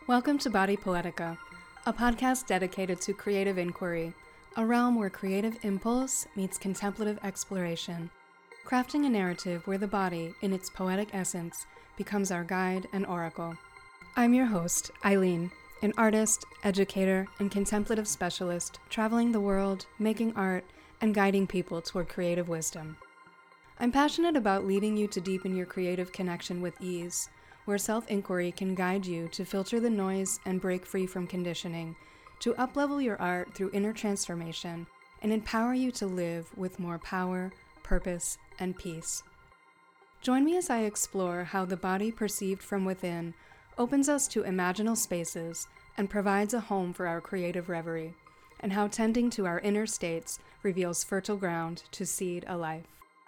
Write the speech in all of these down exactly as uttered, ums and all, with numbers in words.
Welcome to Body Poetica, a podcast dedicated to creative inquiry, a realm where creative impulse meets contemplative exploration, crafting a narrative where the body, in its poetic essence, becomes our guide and oracle. I'm your host, Eileen, an artist, educator, and contemplative specialist traveling the world, making art, and guiding people toward creative wisdom. I'm passionate about leading you to deepen your creative connection with ease, where self-inquiry can guide you to filter the noise and break free from conditioning, to uplevel your art through inner transformation, and empower you to live with more power, purpose, and peace. Join me as I explore how the body perceived from within opens us to imaginal spaces and provides a home for our creative reverie, and how tending to our inner states reveals fertile ground to seed a life.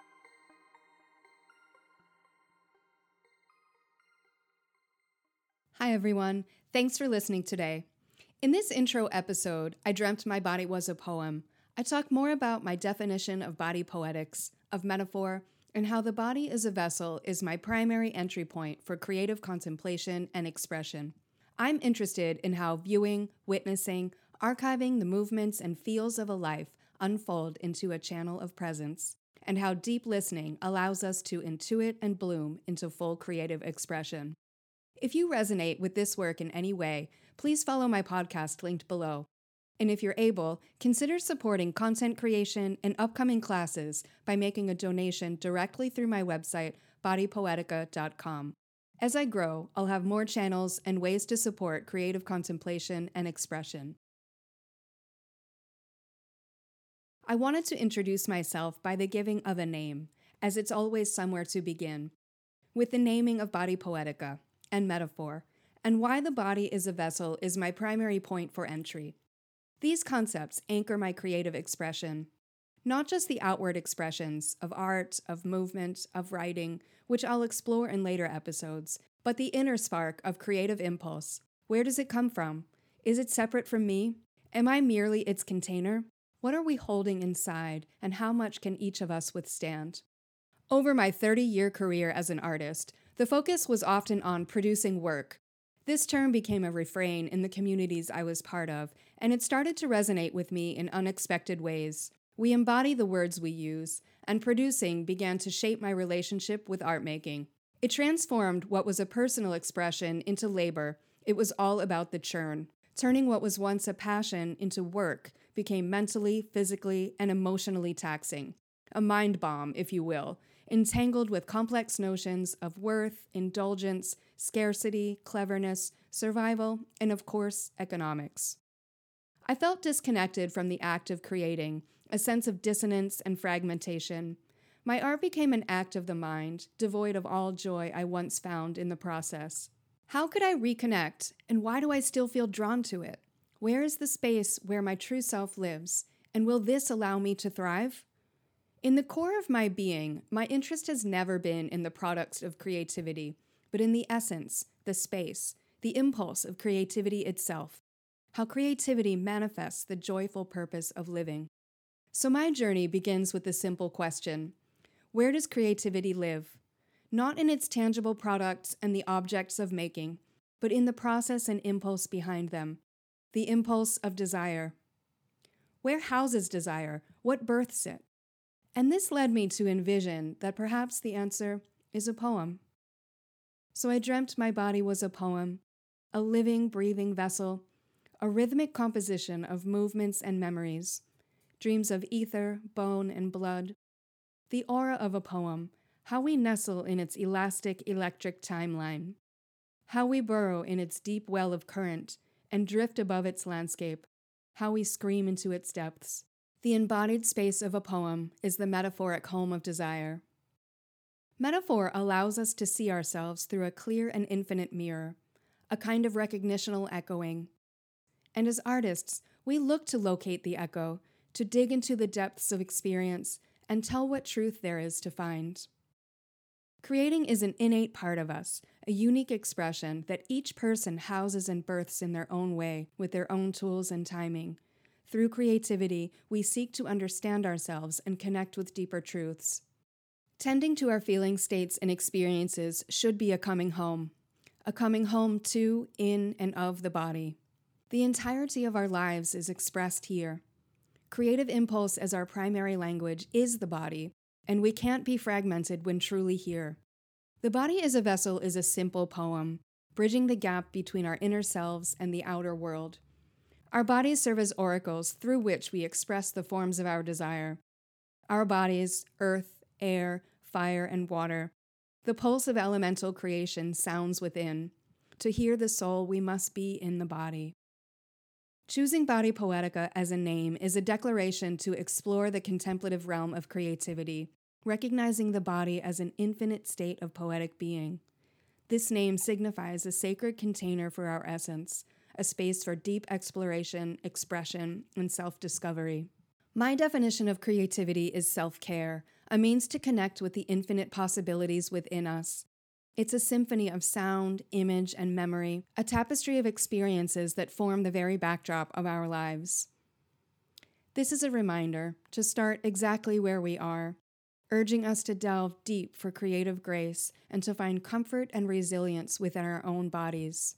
Hi everyone, thanks for listening today. In this intro episode, I dreamt my body was a poem. I talk more about my definition of body poetics, of metaphor, and how the body as a vessel is my primary entry point for creative contemplation and expression. I'm interested in how viewing, witnessing, archiving the movements and feels of a life unfold into a channel of presence, and how deep listening allows us to intuit and bloom into full creative expression. If you resonate with this work in any way, please follow my podcast linked below. And if you're able, consider supporting content creation and upcoming classes by making a donation directly through my website, body poetica dot com. As I grow, I'll have more channels and ways to support creative contemplation and expression. I wanted to introduce myself by the giving of a name, as it's always somewhere to begin, with the naming of Body Poetica and metaphor, and why the body is a vessel is my primary point for entry. These concepts anchor my creative expression, not just the outward expressions of art, of movement, of writing, which I'll explore in later episodes, but the inner spark of creative impulse. Where does it come from? Is it separate from me? Am I merely its container? What are we holding inside, and how much can each of us withstand? Over my thirty-year career as an artist, the focus was often on producing work. This term became a refrain in the communities I was part of, and it started to resonate with me in unexpected ways. We embody the words we use, and producing began to shape my relationship with art making. It transformed what was a personal expression into labor. It was all about the churn. Turning what was once a passion into work became mentally, physically, and emotionally taxing. A mind bomb, if you will, entangled with complex notions of worth, indulgence, scarcity, cleverness, survival, and of course, economics. I felt disconnected from the act of creating, a sense of dissonance and fragmentation. My art became an act of the mind, devoid of all joy I once found in the process. How could I reconnect, and why do I still feel drawn to it? Where is the space where my true self lives, and will this allow me to thrive? In the core of my being, my interest has never been in the products of creativity, but in the essence, the space, the impulse of creativity itself, how creativity manifests the joyful purpose of living. So my journey begins with the simple question: where does creativity live? Not in its tangible products and the objects of making, but in the process and impulse behind them, the impulse of desire. Where houses desire? What births it? And this led me to envision that perhaps the answer is a poem. So I dreamt my body was a poem, a living, breathing vessel, a rhythmic composition of movements and memories, dreams of ether, bone, and blood. The aura of a poem, how we nestle in its elastic, electric timeline, how we burrow in its deep well of current and drift above its landscape, how we scream into its depths. The embodied space of a poem is the metaphoric home of desire. Metaphor allows us to see ourselves through a clear and infinite mirror, a kind of recognitional echoing. And as artists, we look to locate the echo, to dig into the depths of experience, and tell what truth there is to find. Creating is an innate part of us, a unique expression that each person houses and births in their own way, with their own tools and timing. Through creativity, we seek to understand ourselves and connect with deeper truths. Tending to our feeling states and experiences should be a coming home, a coming home to, in, and of the body. The entirety of our lives is expressed here. Creative impulse as our primary language is the body, and we can't be fragmented when truly here. The Body as a Vessel is a simple poem, bridging the gap between our inner selves and the outer world. Our bodies serve as oracles through which we express the forms of our desire. Our bodies, earth, air, fire, and water. The pulse of elemental creation sounds within. To hear the soul, we must be in the body. Choosing Body Poetica as a name is a declaration to explore the contemplative realm of creativity, recognizing the body as an infinite state of poetic being. This name signifies a sacred container for our essence, a space for deep exploration, expression, and self-discovery. My definition of creativity is self-care, a means to connect with the infinite possibilities within us. It's a symphony of sound, image, and memory, a tapestry of experiences that form the very backdrop of our lives. This is a reminder to start exactly where we are, urging us to delve deep for creative grace and to find comfort and resilience within our own bodies.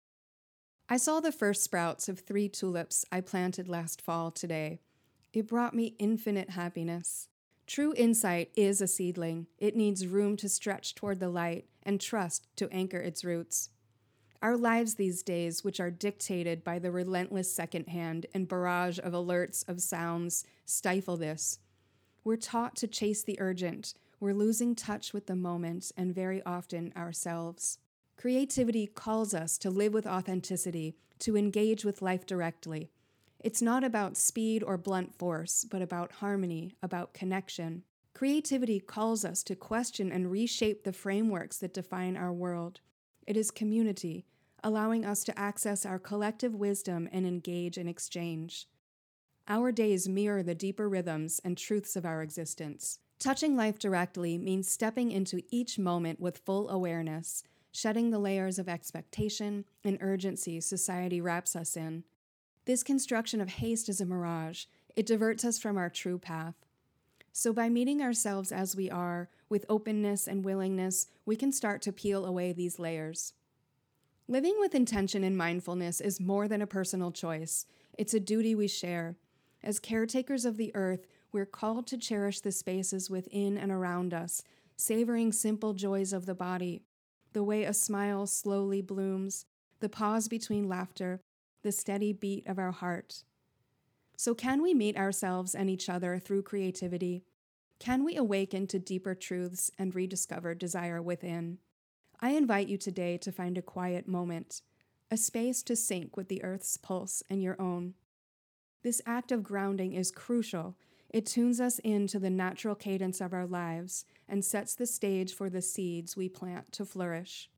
I saw the first sprouts of three tulips I planted last fall today. It brought me infinite happiness. True insight is a seedling. It needs room to stretch toward the light and trust to anchor its roots. Our lives these days, which are dictated by the relentless second hand and barrage of alerts of sounds, stifle this. We're taught to chase the urgent. We're losing touch with the moment and very often ourselves. Creativity calls us to live with authenticity, to engage with life directly. It's not about speed or blunt force, but about harmony, about connection. Creativity calls us to question and reshape the frameworks that define our world. It is community, allowing us to access our collective wisdom and engage in exchange. Our days mirror the deeper rhythms and truths of our existence. Touching life directly means stepping into each moment with full awareness, shedding the layers of expectation and urgency society wraps us in. This construction of haste is a mirage. It diverts us from our true path. So by meeting ourselves as we are, with openness and willingness, we can start to peel away these layers. Living with intention and mindfulness is more than a personal choice. It's a duty we share. As caretakers of the earth, we're called to cherish the spaces within and around us, savoring simple joys of the body, the way a smile slowly blooms, the pause between laughter, the steady beat of our heart. So can we meet ourselves and each other through creativity? Can we awaken to deeper truths and rediscover desire within? I invite you today to find a quiet moment, a space to sync with the earth's pulse and your own. This act of grounding is crucial. It tunes us into the natural cadence of our lives and sets the stage for the seeds we plant to flourish.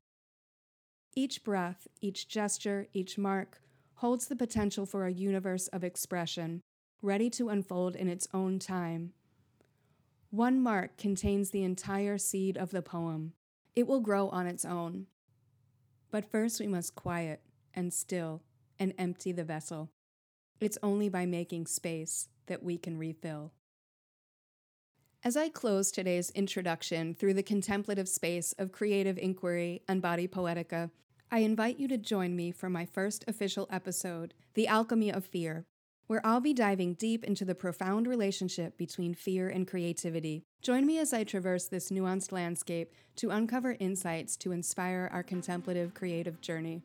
Each breath, each gesture, each mark holds the potential for a universe of expression, ready to unfold in its own time. One mark contains the entire seed of the poem. It will grow on its own. But first we must quiet and still and empty the vessel. It's only by making space that we can refill. As I close today's introduction through the contemplative space of creative inquiry and Body Poetica, I invite you to join me for my first official episode, The Alchemy of Fear, where I'll be diving deep into the profound relationship between fear and creativity. Join me as I traverse this nuanced landscape to uncover insights to inspire our contemplative creative journey.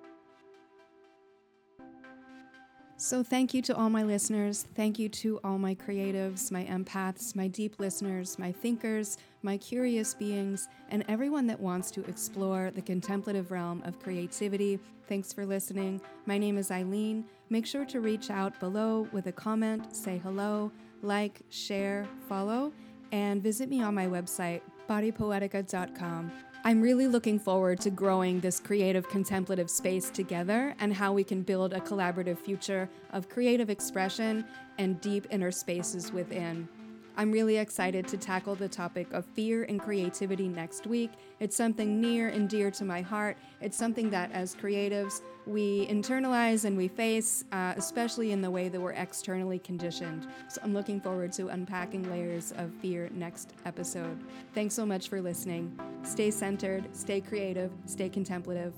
So thank you to all my listeners. Thank you to all my creatives, my empaths, my deep listeners, my thinkers, my curious beings, and everyone that wants to explore the contemplative realm of creativity. Thanks for listening. My name is Eileen. Make sure to reach out below with a comment, say hello, like, share, follow, and visit me on my website, body poetica dot com. I'm really looking forward to growing this creative contemplative space together and how we can build a collaborative future of creative expression and deep inner spaces within. I'm really excited to tackle the topic of fear and creativity next week. It's something near and dear to my heart. It's something that as creatives, we internalize and we face, uh, especially in the way that we're externally conditioned. So I'm looking forward to unpacking layers of fear next episode. Thanks so much for listening. Stay centered, stay creative, stay contemplative.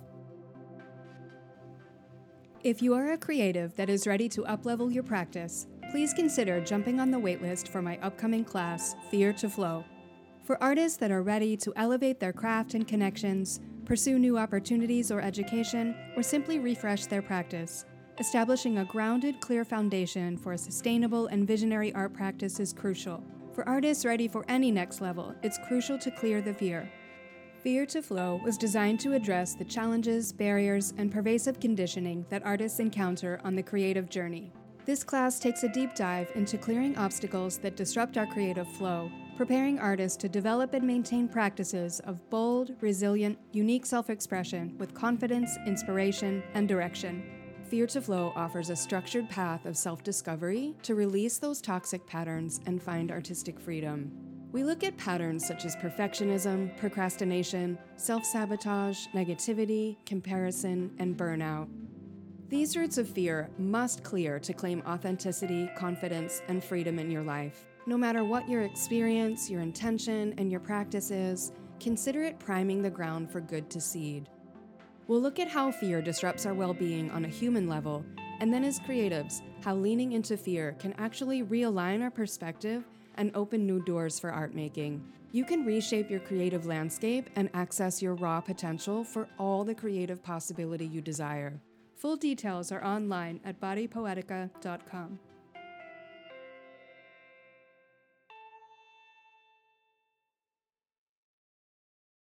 If you are a creative that is ready to uplevel your practice, please consider jumping on the waitlist for my upcoming class, Fear to Flow. For artists that are ready to elevate their craft and connections, pursue new opportunities or education, or simply refresh their practice, establishing a grounded, clear foundation for a sustainable and visionary art practice is crucial. For artists ready for any next level, it's crucial to clear the fear. Fear to Flow was designed to address the challenges, barriers, and pervasive conditioning that artists encounter on the creative journey. This class takes a deep dive into clearing obstacles that disrupt our creative flow, preparing artists to develop and maintain practices of bold, resilient, unique self-expression with confidence, inspiration, and direction. Fear to Flow offers a structured path of self-discovery to release those toxic patterns and find artistic freedom. We look at patterns such as perfectionism, procrastination, self-sabotage, negativity, comparison, and burnout. These roots of fear must clear to claim authenticity, confidence, and freedom in your life. No matter what your experience, your intention, and your practice is, consider it priming the ground for good to seed. We'll look at how fear disrupts our well-being on a human level, and then as creatives, how leaning into fear can actually realign our perspective and open new doors for art making. You can reshape your creative landscape and access your raw potential for all the creative possibility you desire. Full details are online at body poetica dot com.